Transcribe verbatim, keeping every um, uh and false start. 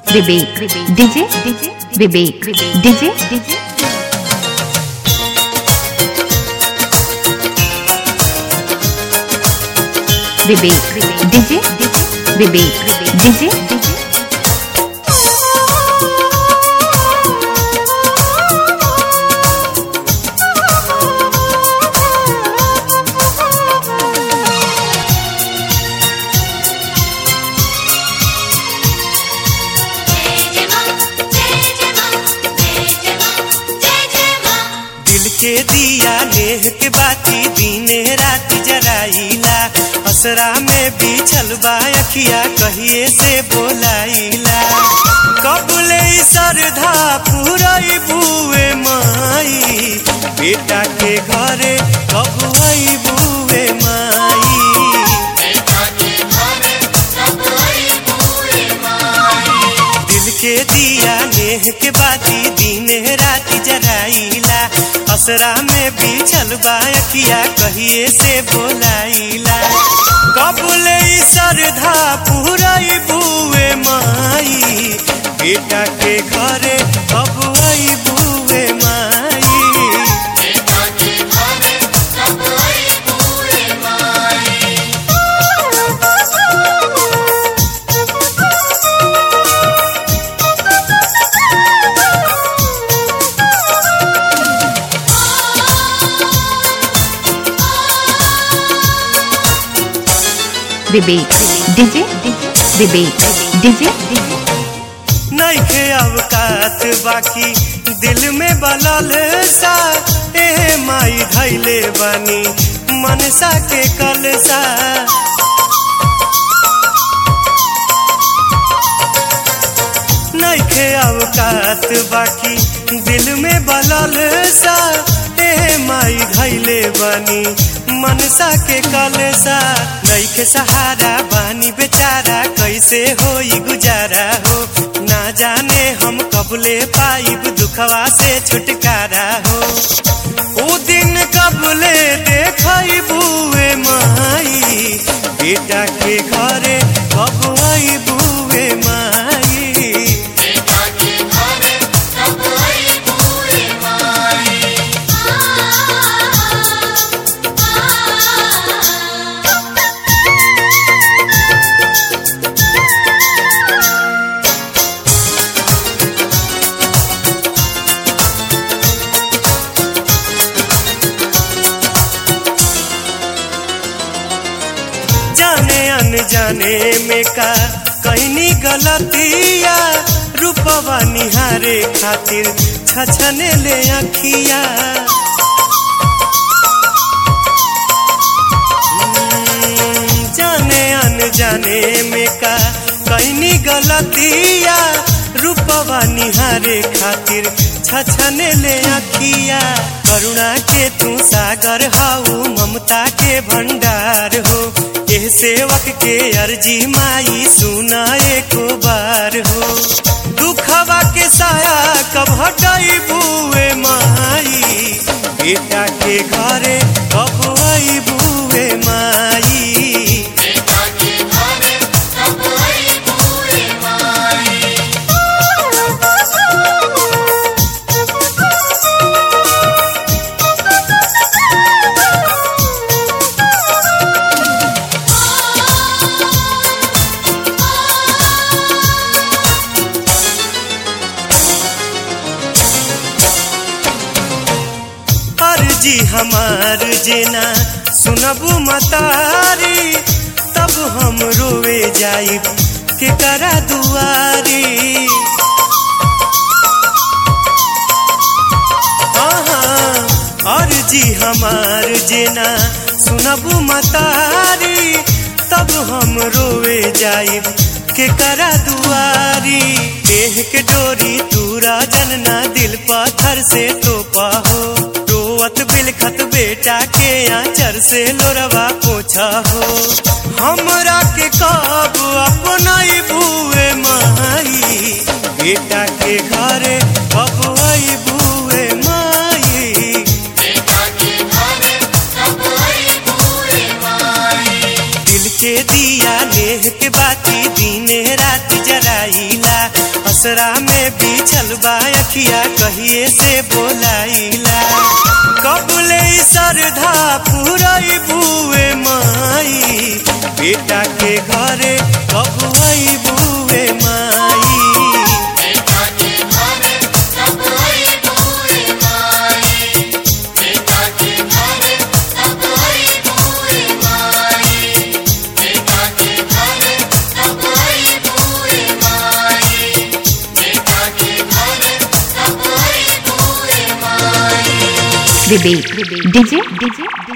विवेक DJ Vivek DJ Vivek DJ Vivek DJ के दिया नेह के बाती दीने रात जराइला असरा में बिछल बा अखिया कहिए से बोलाइला कबले सरधा पुरई बुए माई बेटा के घरे कब आई बुए माई दिल के दिया नेह के बाती दीने रात जराइला असरा में बिछल बा अखिया कहिए से बोलाइला कबले सरधा पुरई बुए माई बेटा के घरे कब आई बुए माई विवेक डीजे विवेक डीजे नहीं के अवकात बाकी दिल में बलल सा ए माई धैले बानी मनसा के कलसा नहीं के अवकात बाकी दिल में बलल सा ए माई धैले बानी मनसा के कलसा नहीं के सहारा बानी बेचारा कैसे होई गुजारा हो ना जाने हम कबले पाइब दुखवा से छुटकारा हो ओ दिन कबले देखई बुए माई बेटा के घरे कब आई बुए माई जाने में का कहनी गलतिया रूपवा निहारे खातिर छछने ले अखिया जाने अनजाने में का कहनी गलतिया रूपवा निहारे खातिर छछने ले अखिया करुणा के तू सागर हाउ ममता के भंडार हो एह सेवक के अर्जी माई सुना एको बार हो दुखवा के साया कब हटाई बुए माई बेटा के घरे कब आई बुए माई जी हमार जेना सुनबू मतारी तब हम रोवे जाइब के करा दुआरी और जी हमार जेना सुनबू मतारी तब हम रोवे जाइब के करा दुआरी देह के डोरी तूरा जनना दिल पत्थर से तोपा हो रोवत बिलखत बेटा के आंचर से लोरवा पोछा हो हमरा के कब अपनाई बुए माई बेटा के घरे कब आई बुए माई दिल के दिया नेह के बाती दीने रात जराइला असरा में बिछल बा अखिया कहिए से बोलाइला कबुले सरधा पुरई बुए माई बेटा के घरे कब आई बुए माई विवेक डीजे डीजे